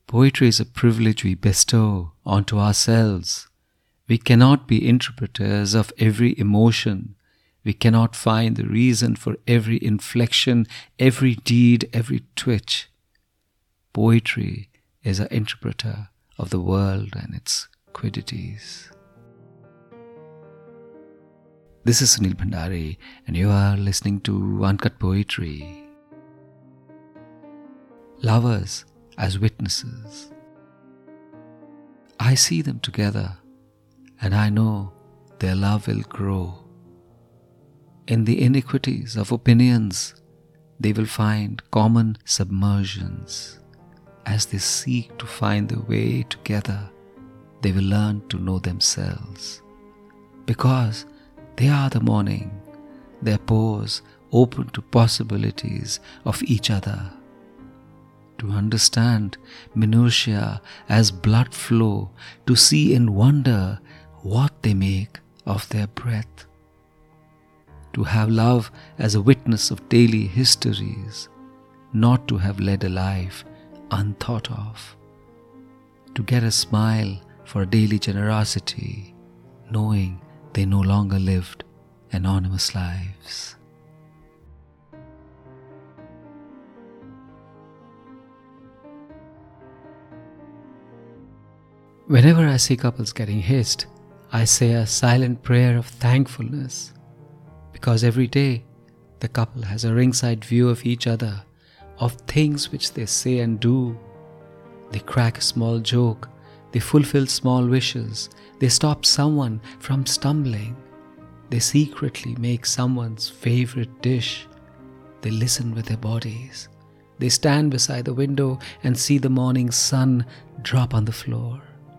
Poetry is a privilege we bestow onto ourselves. We cannot be interpreters of every emotion. We cannot find the reason for every inflection, every deed, every twitch. Poetry is an interpreter of the world and its quiddities. This is Sunil Bhandari, and you are listening to Uncut Poetry. Lovers as witnesses. I see them together, and I know their love will grow. In the iniquities of opinions, they will find common submersions. As they seek to find their way together, they will learn to know themselves. Because they are the morning, their pores open to possibilities of each other. To understand minutiae as blood flow, to see in wonder what they make of their breath. To have love as a witness of daily histories, not to have led a life unthought of. To get a smile for a daily generosity, knowing they no longer lived anonymous lives. Whenever I see couples getting hissed, I say a silent prayer of thankfulness, because every day the couple has a ringside view of each other, of things which they say and do. They crack a small joke, they fulfill small wishes, they stop someone from stumbling, they secretly make someone's favorite dish, they listen with their bodies, they stand beside the window and see the morning sun drop on the floor.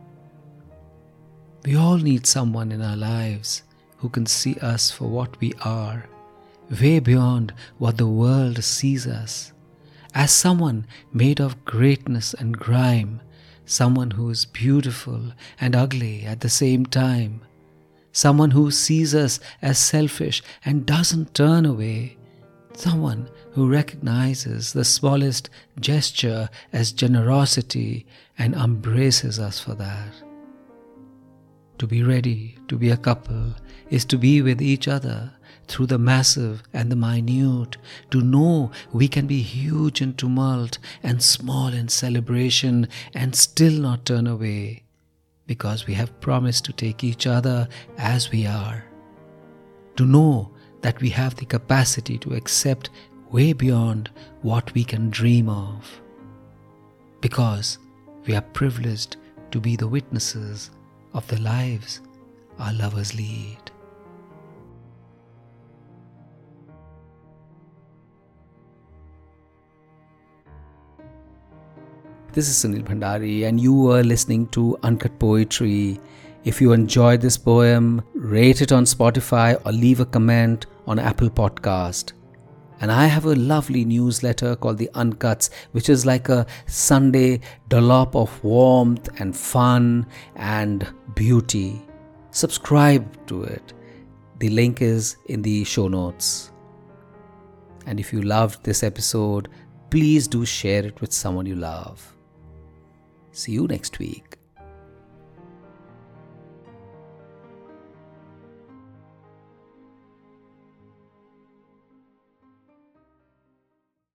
We all need someone in our lives who can see us for what we are, way beyond what the world sees us, as someone made of greatness and grime, someone who is beautiful and ugly at the same time, someone who sees us as selfish and doesn't turn away, someone who recognizes the smallest gesture as generosity and embraces us for that. To be ready to be a couple is to be with each other through the massive and the minute, to know we can be huge in tumult and small in celebration and still not turn away, because we have promised to take each other as we are. To know that we have the capacity to accept way beyond what we can dream of, because we are privileged to be the witnesses of the lives our lovers lead. This is Sunil Bhandari, and you are listening to Uncut Poetry. If you enjoyed this poem, rate it on Spotify or leave a comment on Apple Podcast. And I have a lovely newsletter called The Uncuts, which is like a Sunday dollop of warmth and fun and beauty. Subscribe to it. The link is in the show notes. And if you loved this episode, please do share it with someone you love. See you next week.